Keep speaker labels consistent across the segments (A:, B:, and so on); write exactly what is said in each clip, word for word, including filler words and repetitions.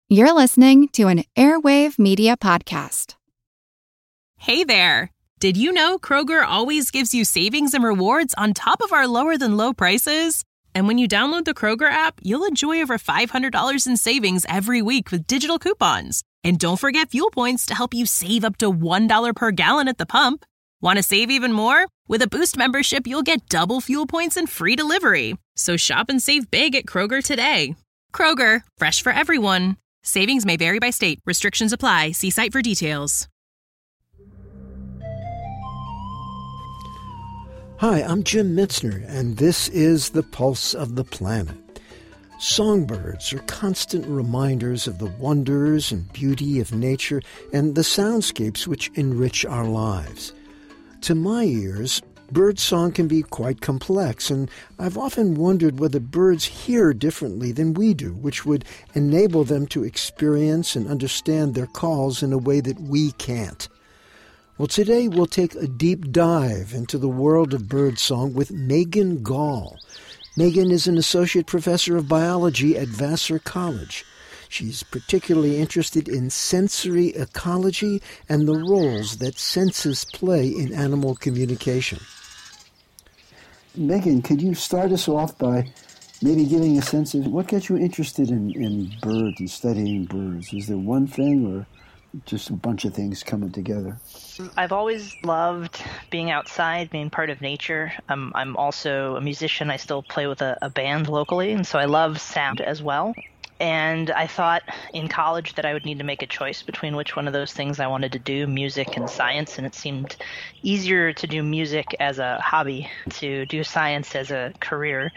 A: You're listening to an Airwave Media Podcast.
B: Hey there! Did you know Kroger always gives you savings and rewards on top of our lower-than-low prices? And when you download the Kroger app, you'll enjoy over five hundred dollars in savings every week with digital coupons. And don't forget fuel points to help you save up to one dollar per gallon at the pump. Want to save even more? With a Boost membership, you'll get double fuel points and free delivery. So shop and save big at Kroger today. Kroger, fresh for everyone. Savings may vary by state. Restrictions apply. See site for details.
C: Hi, I'm Jim Mitzner, and this is The Pulse of the Planet. Songbirds are constant reminders of the wonders and beauty of nature and the soundscapes which enrich our lives. To my ears, birdsong can be quite complex, and I've often wondered whether birds hear differently than we do, which would enable them to experience and understand their calls in a way that we can't. Well, today we'll take a deep dive into the world of birdsong with Megan Gall. Megan is an associate professor of biology at Vassar College. She's particularly interested in sensory ecology and the roles that senses play in animal communication.
D: Megan, could you start us off by maybe giving a sense of what got you interested in, in birds and studying birds? Is there one thing or just a bunch of things coming together?
E: I've always loved being outside, being part of nature. Um, I'm also a musician. I still play with a, a band locally, and so I love sound as well. And I thought in college that I would need to make a choice between which one of those things I wanted to do, music and science, and it seemed easier to do music as a hobby, to do science as a career.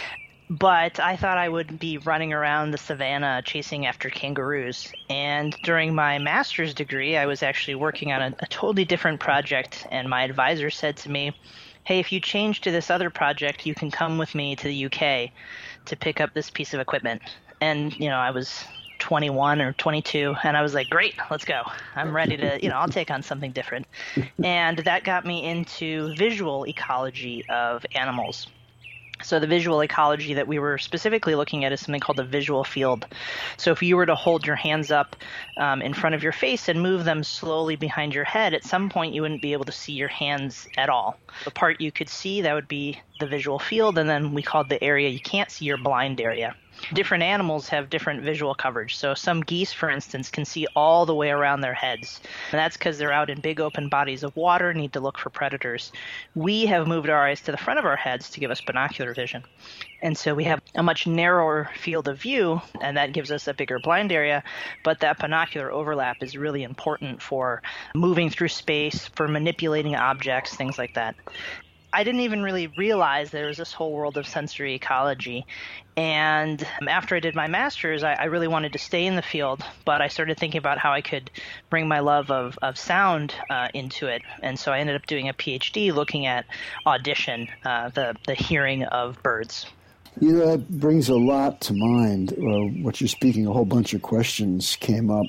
E: But I thought I would be running around the savannah chasing after kangaroos. And during my master's degree, I was actually working on a, a totally different project, and my advisor said to me, hey, if you change to this other project, you can come with me to the U K to pick up this piece of equipment. And, you know, I was twenty-one or twenty-two, and I was like, great, let's go. I'm ready to, you know, I'll take on something different. And that got me into visual ecology of animals. So the visual ecology that we were specifically looking at is something called the visual field. So if you were to hold your hands up um, in front of your face and move them slowly behind your head, at some point you wouldn't be able to see your hands at all. The part you could see, that would be the visual field, and then we called the area you can't see your blind area. Different animals have different visual coverage. So some geese, for instance, can see all the way around their heads. And that's because they're out in big open bodies of water, need to look for predators. We have moved our eyes to the front of our heads to give us binocular vision. And so we have a much narrower field of view, and that gives us a bigger blind area. But that binocular overlap is really important for moving through space, for manipulating objects, things like that. I didn't even really realize there was this whole world of sensory ecology. And after I did my master's, I, I really wanted to stay in the field, but I started thinking about how I could bring my love of, of sound uh, into it. And so I ended up doing a PhD looking at audition, uh, the, the hearing of birds.
D: You know, that brings a lot to mind. Uh, what you're speaking, a whole bunch of questions came up.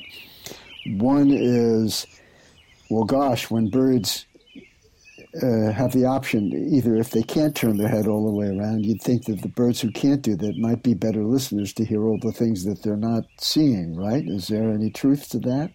D: One is, well, gosh, when birds Uh, have the option, either if they can't turn their head all the way around, you'd think that the birds who can't do that might be better listeners to hear all the things that they're not seeing, right? Is there any truth to that?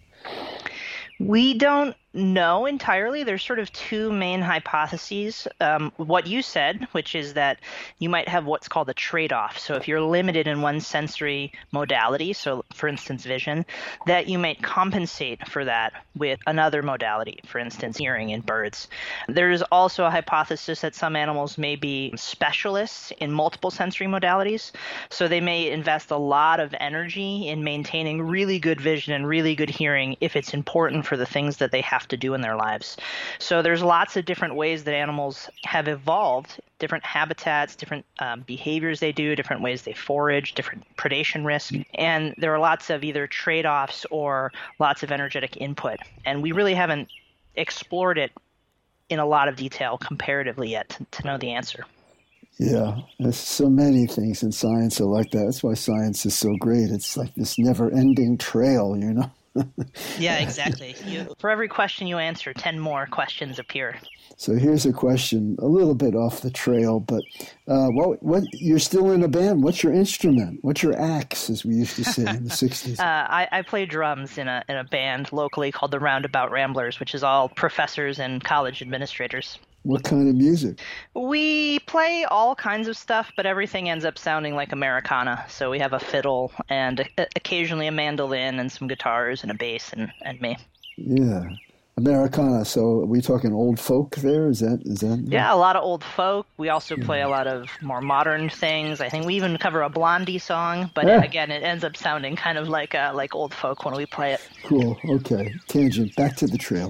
E: We don't know entirely. There's sort of two main hypotheses. Um, what you said, which is that you might have what's called a trade-off. So if you're limited in one sensory modality, so for instance vision, that you might compensate for that with another modality, for instance hearing in birds. There's also a hypothesis that some animals may be specialists in multiple sensory modalities. So they may invest a lot of energy in maintaining really good vision and really good hearing if it's important for the things that they have to do in their lives. So there's lots of different ways that animals have evolved, different habitats, different um, behaviors they do, different ways they forage, different predation risk. And there are lots of either trade-offs or lots of energetic input. And we really haven't explored it in a lot of detail comparatively yet to, to know the answer.
D: Yeah, there's so many things in science are like that. That's why science is so great. It's like this never-ending trail, you know?
E: Yeah, exactly. You, for every question you answer, ten more questions appear.
D: So here's a question, a little bit off the trail, but uh, what, what, you're still in a band. What's your instrument? What's your axe, as we used to say in the sixties?
E: Uh, I, I play drums in a in a band locally called the Roundabout Ramblers, which is all professors and college administrators.
D: What kind of music?
E: We play all kinds of stuff, but everything ends up sounding like Americana. So we have a fiddle and a, occasionally a mandolin and some guitars and a bass and, and me.
D: Yeah. Americana. So are we talking old folk there? Is that is that?
E: Yeah, a lot of old folk. We also play a lot of more modern things. I think we even cover a Blondie song, but
D: Yeah.
E: again, it ends up sounding kind of like uh, like old folk when we play it.
D: Cool. Okay. Tangent. Back to the trail.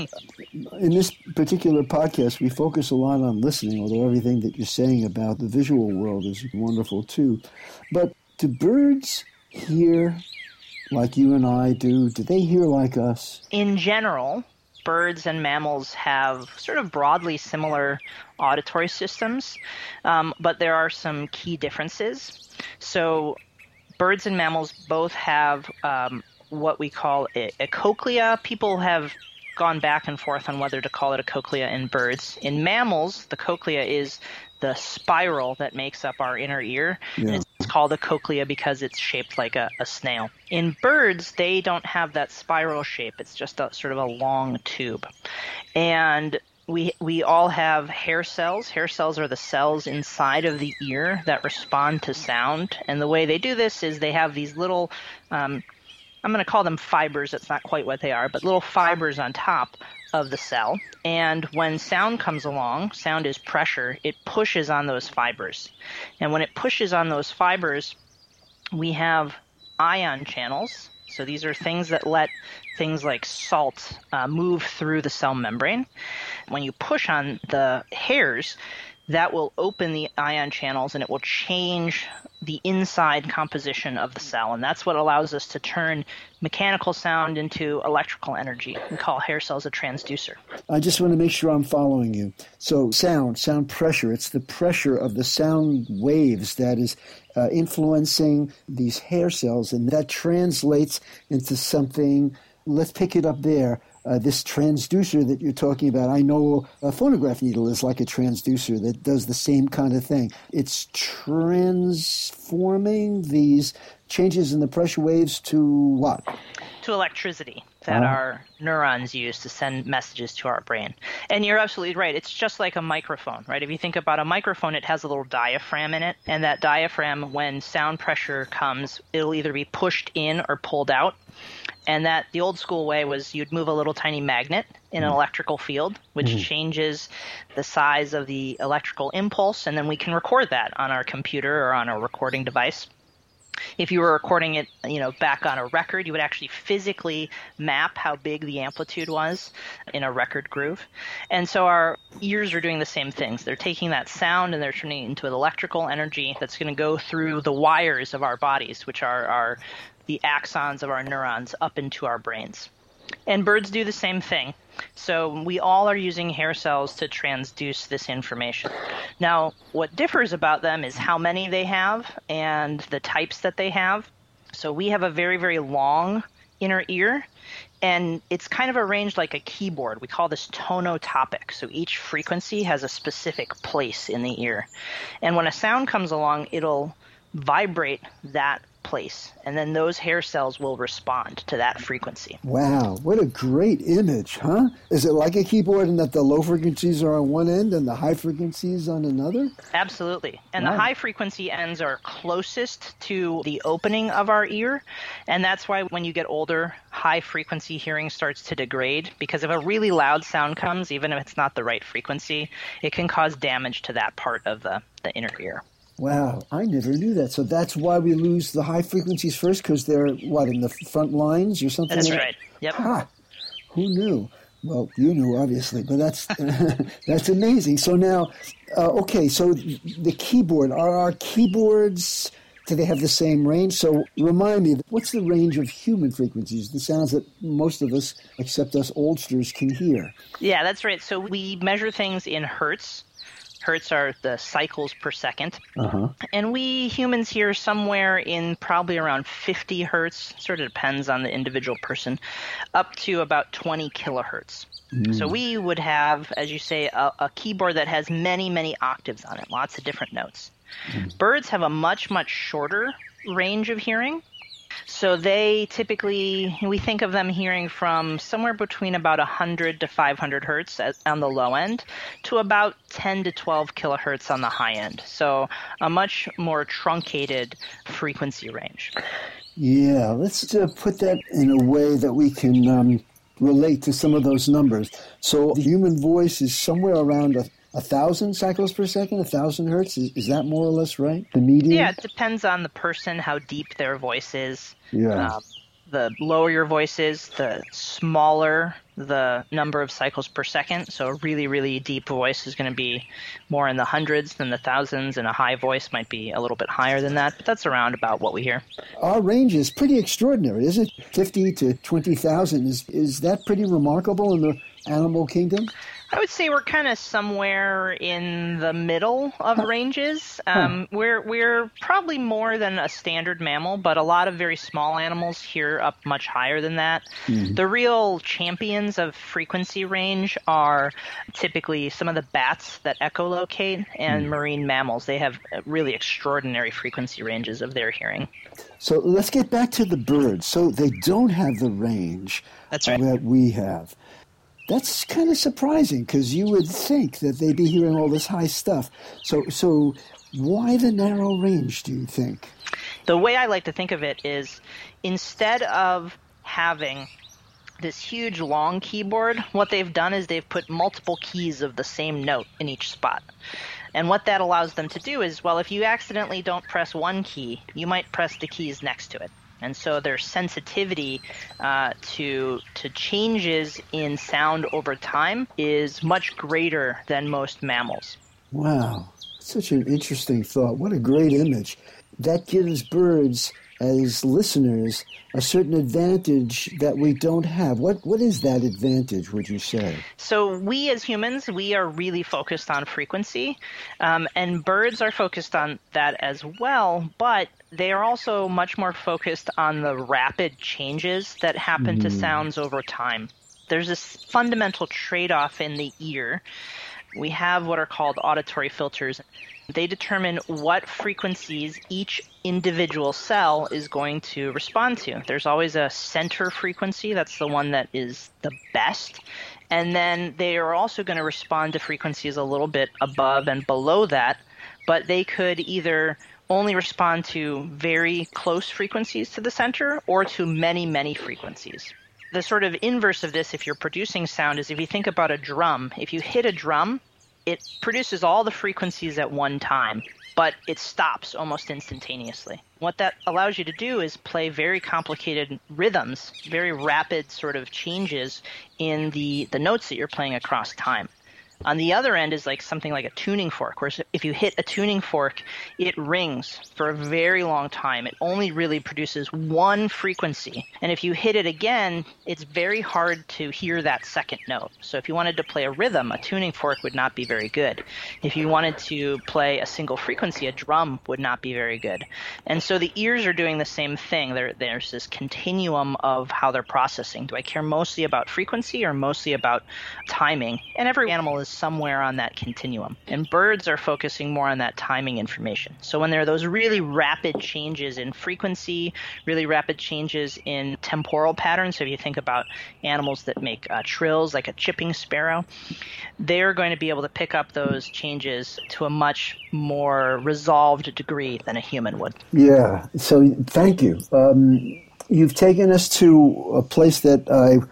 D: In this particular podcast, we focus a lot on listening, although everything that you're saying about the visual world is wonderful too. But do birds hear like you and I do? Do they hear like us?
E: In general, birds and mammals have sort of broadly similar auditory systems, um, but there are some key differences. So birds and mammals both have um, what we call a, a cochlea. People have gone back and forth on whether to call it a cochlea in birds. In mammals, the cochlea is the spiral that makes up our inner ear.
D: Yeah.
E: And it's called a cochlea because it's shaped like a, a snail. In birds, they don't have that spiral shape. It's just a sort of a long tube. And we we all have hair cells. Hair cells are the cells inside of the ear that respond to sound. And the way they do this is they have these little um, I'm going to call them fibers. That's not quite what they are, but little fibers on top of the cell. And when sound comes along, sound is pressure, it pushes on those fibers. And when it pushes on those fibers, we have ion channels. So these are things that let things like salt uh, move through the cell membrane. When you push on the hairs, that will open the ion channels and it will change the inside composition of the cell. And that's what allows us to turn mechanical sound into electrical energy. We call hair cells a transducer.
D: I just want to make sure I'm following you. So sound, sound pressure, it's the pressure of the sound waves that is uh, influencing these hair cells, and that translates into something. Let's pick it up there. Uh, this transducer that you're talking about, I know a phonograph needle is like a transducer that does the same kind of thing. It's transforming these changes in the pressure waves to what?
E: To electricity that
D: Oh.
E: our neurons use to send messages to our brain. And you're absolutely right. It's just like a microphone, right? If you think about a microphone, it has a little diaphragm in it. And that diaphragm, when sound pressure comes, it'll either be pushed in or pulled out. And that the old school way was you'd move a little tiny magnet in an electrical field, which mm-hmm. changes the size of the electrical impulse, and then we can record that on our computer or on a recording device. If you were recording it, you know, back on a record, you would actually physically map how big the amplitude was in a record groove. And so our ears are doing the same things. They're taking that sound and they're turning it into an electrical energy that's going to go through the wires of our bodies, which are our the axons of our neurons up into our brains. And birds do the same thing. So we all are using hair cells to transduce this information. Now, what differs about them is how many they have and the types that they have. So we have a very, very long inner ear, and it's kind of arranged like a keyboard. We call this tonotopic. So each frequency has a specific place in the ear. And when a sound comes along, it'll vibrate that place, and then those hair cells will respond to that frequency.
D: Wow, what a great image, huh? Is it like a keyboard in that the low frequencies are on one end and the high frequencies on another?
E: Absolutely. And
D: Wow.
E: the high frequency ends are closest to the opening of our ear, and that's why when you get older, high frequency hearing starts to degrade, because if a really loud sound comes, even if it's not the right frequency, it can cause damage to that part of the, the inner ear.
D: Wow, I never knew that. So that's why we lose the high frequencies first, because they're, what, in the front lines or something?
E: That's
D: like
E: right. Yep.
D: Ha! Who knew? Well, you knew, obviously, but that's that's amazing. So now, uh, okay, so the keyboard, are our keyboards, do they have the same range? So remind me, what's the range of human frequencies, the sounds that most of us, except us oldsters, can hear?
E: Yeah, that's right. So we measure things in hertz. Hertz are the cycles per second.
D: Uh-huh.
E: And we humans hear somewhere in probably around fifty hertz, sort of depends on the individual person, up to about twenty kilohertz. Mm. So we would have, as you say, a, a keyboard that has many, many octaves on it, lots of different notes. Mm. Birds have a much, much shorter range of hearing. So they typically, we think of them hearing from somewhere between about one hundred to five hundred hertz on the low end to about ten to twelve kilohertz on the high end. So a much more truncated frequency range.
D: Yeah, let's uh, put that in a way that we can um, relate to some of those numbers. So the human voice is somewhere around a A thousand cycles per second, a thousand hertz. Is, is that more or less right? The median?
E: Yeah, it depends on the person, how deep their voice is.
D: Yeah.
E: Um, the lower your voice is, the smaller the number of cycles per second. So a really, really deep voice is going to be more in the hundreds than the thousands, and a high voice might be a little bit higher than that. But that's around about what we hear.
D: Our range is pretty extraordinary, isn't it? fifty to twenty thousand. Is, is that pretty remarkable in the animal kingdom?
E: I would say we're kind of somewhere in the middle of ranges. Um, huh. We're we're probably more than a standard mammal, but a lot of very small animals hear up much higher than that. Mm-hmm. The real champions of frequency range are typically some of the bats that echolocate and mm. marine mammals. They have really extraordinary frequency ranges of their hearing.
D: So let's get back to the birds. So they don't have the range
E: That's right.
D: that we have. That's kind of surprising because you would think that they'd be hearing all this high stuff. So so why the narrow range, do you think?
E: The way I like to think of it is instead of having this huge long keyboard, what they've done is they've put multiple keys of the same note in each spot. And what that allows them to do is, well, if you accidentally don't press one key, you might press the keys next to it. And so their sensitivity uh, to to changes in sound over time is much greater than most mammals.
D: Wow, such an interesting thought. What a great image. That gives birds, as listeners, a certain advantage that we don't have. What What is that advantage, would you say?
E: So we as humans, we are really focused on frequency, um, and birds are focused on that as well, but they are also much more focused on the rapid changes that happen mm. to sounds over time. There's this fundamental trade-off in the ear. We have what are called auditory filters. They determine what frequencies each individual cell is going to respond to. There's always a center frequency. That's the one that is the best. And then they are also going to respond to frequencies a little bit above and below that, but they could either only respond to very close frequencies to the center or to many, many frequencies. The sort of inverse of this, if you're producing sound, is if you think about a drum. If you hit a drum, it produces all the frequencies at one time, but it stops almost instantaneously. What that allows you to do is play very complicated rhythms, very rapid sort of changes in the, the notes that you're playing across time. On the other end is like something like a tuning fork, where if you hit a tuning fork, it rings for a very long time. It only really produces one frequency. And if you hit it again, it's very hard to hear that second note. So if you wanted to play a rhythm, a tuning fork would not be very good. If you wanted to play a single frequency, a drum would not be very good. And so the ears are doing the same thing. There, there's this continuum of how they're processing. Do I care mostly about frequency or mostly about timing? And every animal is somewhere on that continuum. And birds are focusing more on that timing information. So when there are those really rapid changes in frequency, really rapid changes in temporal patterns, so if you think about animals that make uh, trills like a chipping sparrow, they're going to be able to pick up those changes to a much more resolved degree than a human would.
D: Yeah, so thank you. Um, you've taken us to a place that I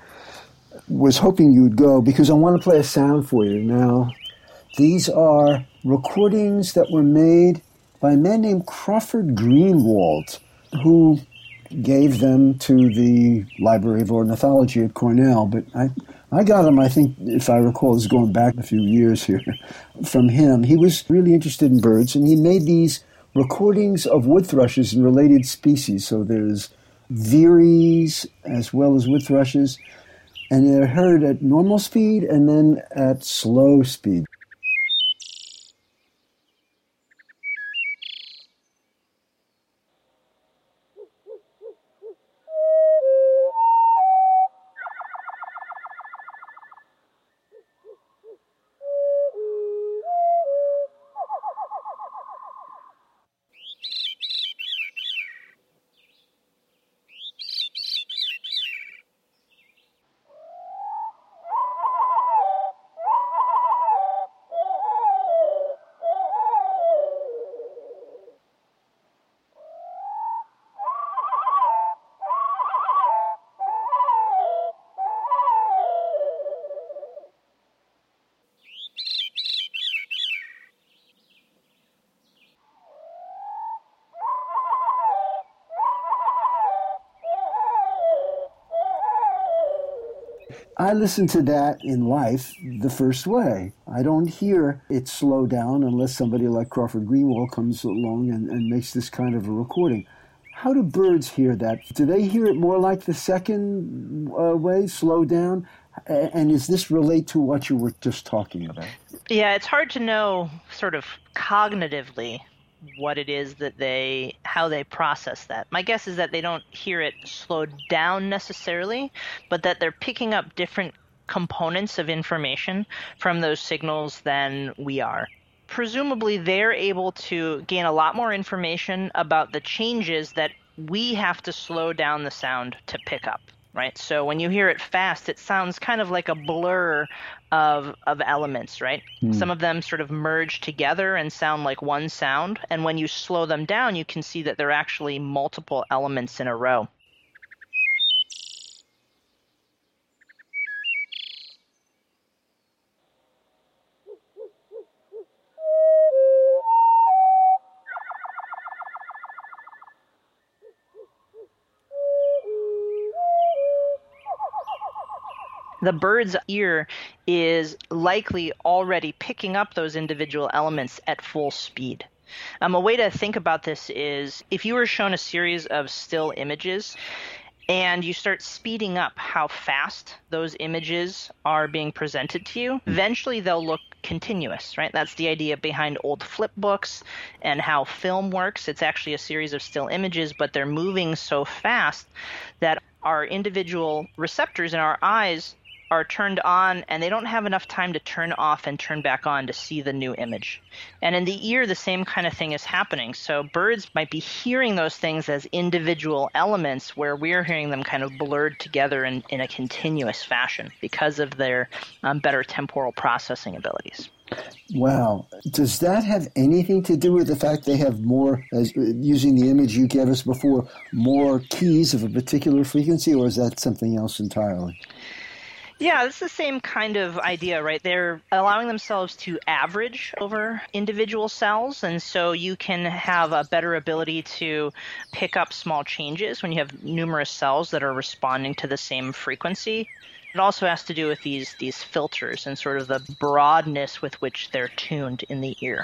D: was hoping you'd go, because I want to play a sound for you now. These are recordings that were made by a man named Crawford Greenwald, who gave them to the Library of Ornithology at Cornell. But I, I got them, I think, if I recall, this is going back a few years here, from him. He was really interested in birds, and he made these recordings of wood thrushes and related species. So there's veeries as well as wood thrushes. And they're heard at normal speed and then at slow speed. I listen to that in life the first way. I don't hear it slow down unless somebody like Crawford Greenwald comes along and, and makes this kind of a recording. How do birds hear that? Do they hear it more like the second uh, way, slow down? And does this relate to what you were just talking about?
E: Yeah, it's hard to know sort of cognitively what it is that they, how they process that. My guess is that they don't hear it slowed down necessarily, but that they're picking up different components of information from those signals than we are. Presumably, they're able to gain a lot more information about the changes that we have to slow down the sound to pick up. Right, so when you hear it fast, it sounds kind of like a blur of of elements, right? Mm. Some of them sort of merge together and sound like one sound, and when you slow them down, you can see that they're actually multiple elements in a row. The bird's ear is likely already picking up those individual elements at full speed. Um, a way to think about this is if you were shown a series of still images and you start speeding up how fast those images are being presented to you, eventually they'll look continuous, right? That's the idea behind old flip books and how film works. It's actually a series of still images, but they're moving so fast that our individual receptors in our eyes are turned on, and they don't have enough time to turn off and turn back on to see the new image. And in the ear, the same kind of thing is happening. So birds might be hearing those things as individual elements where we're hearing them kind of blurred together in, in a continuous fashion because of their um, better temporal processing abilities.
D: Wow. Does that have anything to do with the fact they have more, as using the image you gave us before, more keys of a particular frequency, or is that something else entirely?
E: Yeah, it's the same kind of idea, right? They're allowing themselves to average over individual cells, and so you can have a better ability to pick up small changes when you have numerous cells that are responding to the same frequency. It also has to do with these these filters and sort of the broadness with which they're tuned in the ear.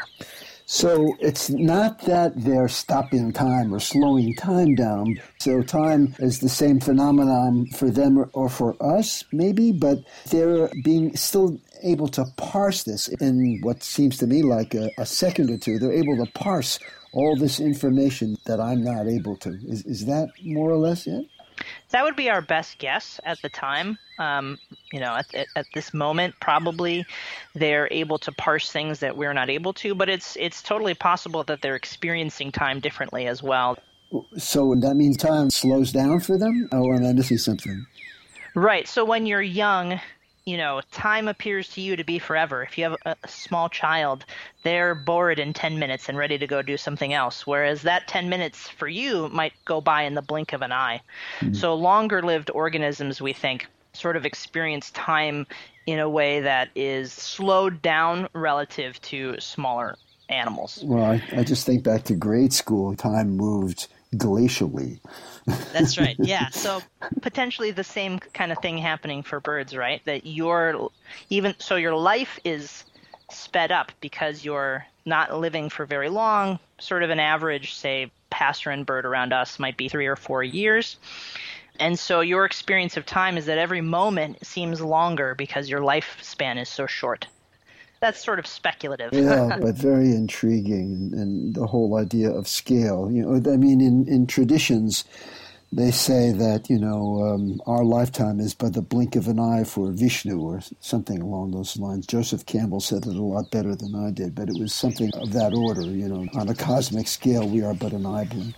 D: So it's not that they're stopping time or slowing time down. So time is the same phenomenon for them or for us, maybe, but they're being still able to parse this in what seems to me like a, a second or two. They're able to parse all this information that I'm not able to. Is, is that more or less it?
E: That would be our best guess at the time. Um, you know, at, at, at this moment, probably they're able to parse things that we're not able to, but it's it's totally possible that they're experiencing time differently as well.
D: So that means time slows down for them? Oh, am I missing something?
E: Right. So when you're young, you know, time appears to you to be forever. If you have a, a small child, they're bored in ten minutes and ready to go do something else, whereas that ten minutes for you might go by in the blink of an eye. Mm-hmm. So longer-lived organisms, we think, sort of experience time in a way that is slowed down relative to smaller animals.
D: Well, I, I just think back to grade school. Time moved glacially.
E: That's right. Yeah. So potentially the same kind of thing happening for birds, right? That you're even so your life is sped up because you're not living for very long. Sort of an average, say, passerine bird around us might be three or four years. And so your experience of time is that every moment seems longer because your lifespan is so short. That's sort of speculative.
D: Yeah, but very intriguing, and, and the whole idea of scale. You know, I mean, in, in traditions, they say that, you know, um, our lifetime is but the blink of an eye for Vishnu or something along those lines. Joseph Campbell said it a lot better than I did, but it was something of that order. You know, on a cosmic scale, we are but an eye blink.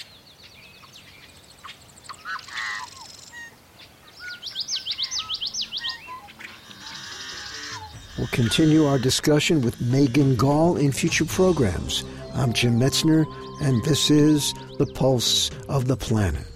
C: We'll continue our discussion with Megan Gall in future programs. I'm Jim Metzner, and this is The Pulse of the Planet.